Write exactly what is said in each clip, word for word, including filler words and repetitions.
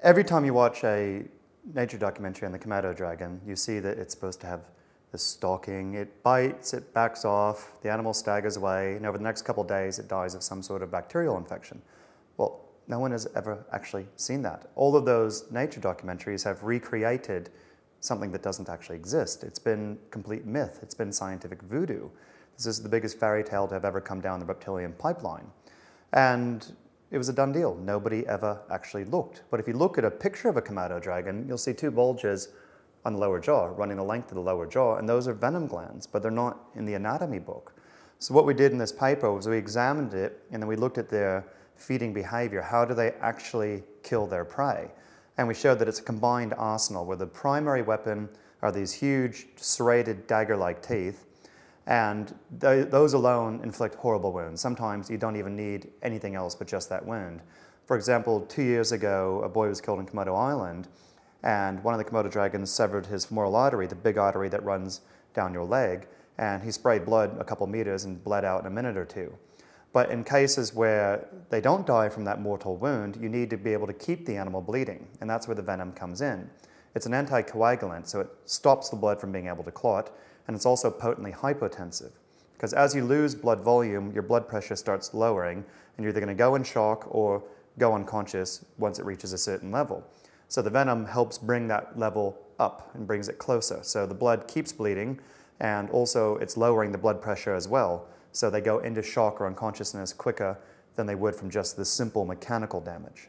every time you watch a nature documentary on the Komodo dragon, you see that it's supposed to have the stalking. It bites, it backs off, the animal staggers away, and over the next couple of days it dies of some sort of bacterial infection. Well, no one has ever actually seen that. All of those nature documentaries have recreated something that doesn't actually exist. It's been complete myth. It's been scientific voodoo. This is the biggest fairy tale to have ever come down the reptilian pipeline. And it was a done deal. Nobody ever actually looked. But if you look at a picture of a Komodo dragon, you'll see two bulges on the lower jaw, running the length of the lower jaw, and those are venom glands, but they're not in the anatomy book. So what we did in this paper was we examined it, and then we looked at their feeding behavior. How do they actually kill their prey? And we showed that it's a combined arsenal where the primary weapon are these huge serrated dagger-like teeth, and th those alone inflict horrible wounds. Sometimes you don't even need anything else but just that wound. For example, two years ago, a boy was killed in Komodo Island, and one of the Komodo dragons severed his femoral artery, the big artery that runs down your leg, and he sprayed blood a couple meters and bled out in a minute or two. But in cases where they don't die from that mortal wound, you need to be able to keep the animal bleeding, and that's where the venom comes in. It's an anticoagulant, so it stops the blood from being able to clot, and it's also potently hypotensive. Because as you lose blood volume, your blood pressure starts lowering, and you're either going to go in shock or go unconscious once it reaches a certain level. So the venom helps bring that level up and brings it closer. So the blood keeps bleeding, and also it's lowering the blood pressure as well. So they go into shock or unconsciousness quicker than they would from just the simple mechanical damage.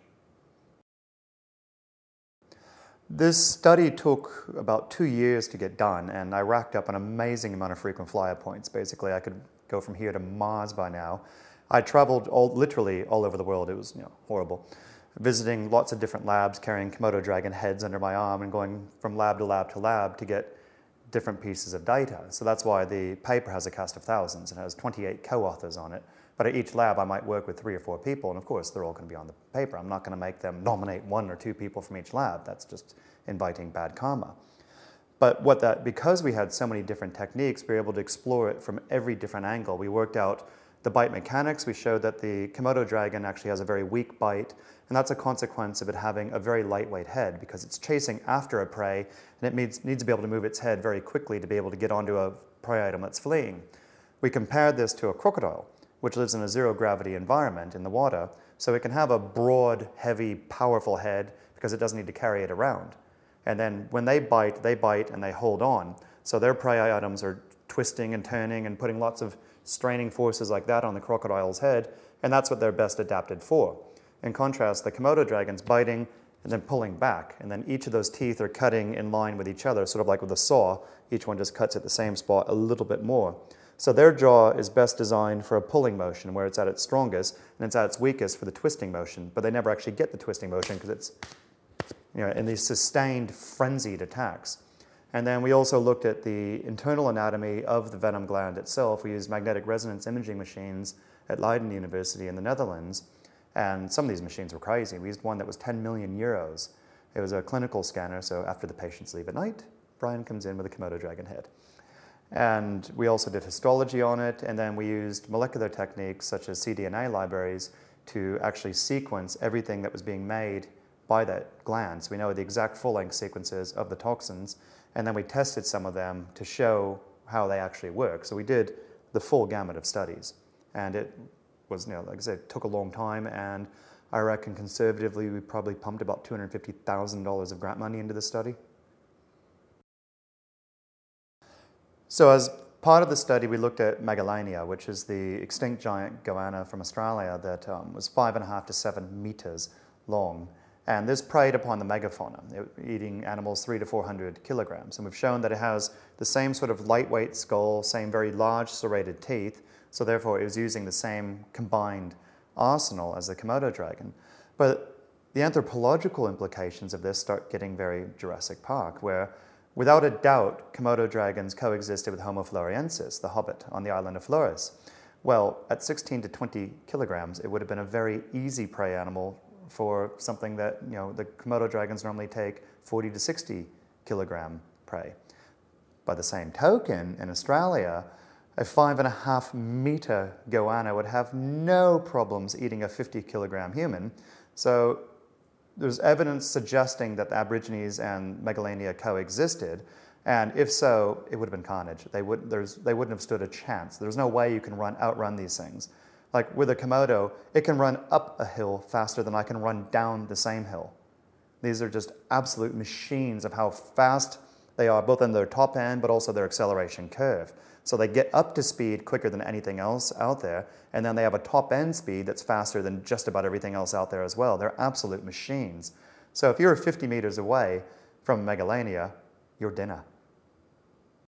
This study took about two years to get done, and I racked up an amazing amount of frequent flyer points. Basically, I could go from here to Mars by now. I traveled all, literally all over the world. It was you know, horrible. Visiting lots of different labs, carrying Komodo dragon heads under my arm and going from lab to lab to lab to get different pieces of data. So that's why the paper has a cast of thousands. It has twenty-eight co-authors on it. But at each lab, I might work with three or four people, and of course, they're all going to be on the paper. I'm not going to make them nominate one or two people from each lab. That's just inviting bad karma. But what that, because we had so many different techniques, we were able to explore it from every different angle. We worked out the bite mechanics. We showed that the Komodo dragon actually has a very weak bite, and that's a consequence of it having a very lightweight head because it's chasing after a prey, and it needs, needs to be able to move its head very quickly to be able to get onto a prey item that's fleeing. We compared this to a crocodile, which lives in a zero-gravity environment in the water, so it can have a broad, heavy, powerful head because it doesn't need to carry it around. And then when they bite, they bite and they hold on. So their prey items are twisting and turning and putting lots of straining forces like that on the crocodile's head, and that's what they're best adapted for. In contrast, the Komodo dragon's biting and then pulling back, and then each of those teeth are cutting in line with each other, sort of like with a saw. Each one just cuts at the same spot a little bit more. So their jaw is best designed for a pulling motion where it's at its strongest, and it's at its weakest for the twisting motion, but they never actually get the twisting motion because it's you know, in these sustained, frenzied attacks. And then we also looked at the internal anatomy of the venom gland itself. We used magnetic resonance imaging machines at Leiden University in the Netherlands, and some of these machines were crazy. We used one that was ten million euros. It was a clinical scanner, so after the patients leave at night, Brian comes in with a Komodo dragon head. And we also did histology on it, and then we used molecular techniques such as cDNA libraries to actually sequence everything that was being made by that gland. So we know the exact full-length sequences of the toxins, and then we tested some of them to show how they actually work. So we did the full gamut of studies, and it was, you know, like I said, it took a long time, and I reckon conservatively we probably pumped about two hundred fifty thousand dollars of grant money into the study. So as part of the study, we looked at Megalania, which is the extinct giant goanna from Australia that um, was five and a half to seven meters long. And this preyed upon the megafauna, eating animals three to four hundred kilograms. And we've shown that it has the same sort of lightweight skull, same very large serrated teeth, so therefore it was using the same combined arsenal as the Komodo dragon. But the anthropological implications of this start getting very Jurassic Park, where without a doubt, Komodo dragons coexisted with Homo floresiensis, the hobbit, on the island of Flores. Well, at sixteen to twenty kilograms, it would have been a very easy prey animal for something that, you know, the Komodo dragons normally take forty to sixty kilogram prey. By the same token, in Australia, a five and a half meter goanna would have no problems eating a fifty kilogram human. So there's evidence suggesting that the Aborigines and Megalania coexisted, and if so, it would have been carnage. They, would, there's, they wouldn't have stood a chance. There's no way you can run, outrun these things. Like with a Komodo, it can run up a hill faster than I can run down the same hill. These are just absolute machines of how fast they are, both in their top end, but also their acceleration curve. So they get up to speed quicker than anything else out there, and then they have a top end speed that's faster than just about everything else out there as well. They're absolute machines. So if you're fifty meters away from Megalania, you're dinner.